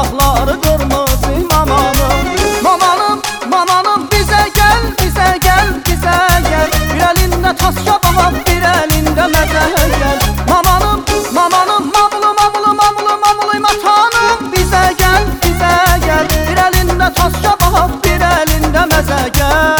ayaqları qırmızı mamanım. Mamanım, mamanım bizə gəl, bizə gəl, bizə gəl. Bir əlində tas şabab, bir əlində məzəhəl. Mamanım, mamanım, mamlı, mamlı, mamlı, mamlı matanım. Bizə gəl, bizə gəl. Bir əlində tas şabab, bir əlində məzəhəl.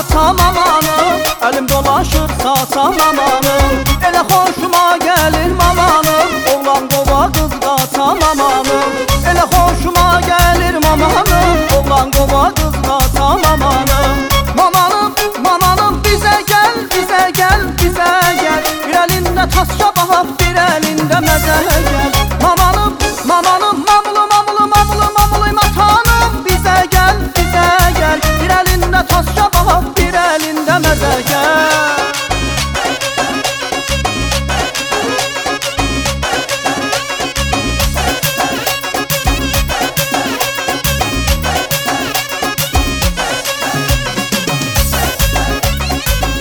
Tamam amanım, əlim dolaşır saçam amanım. Elə xoşuma gəlir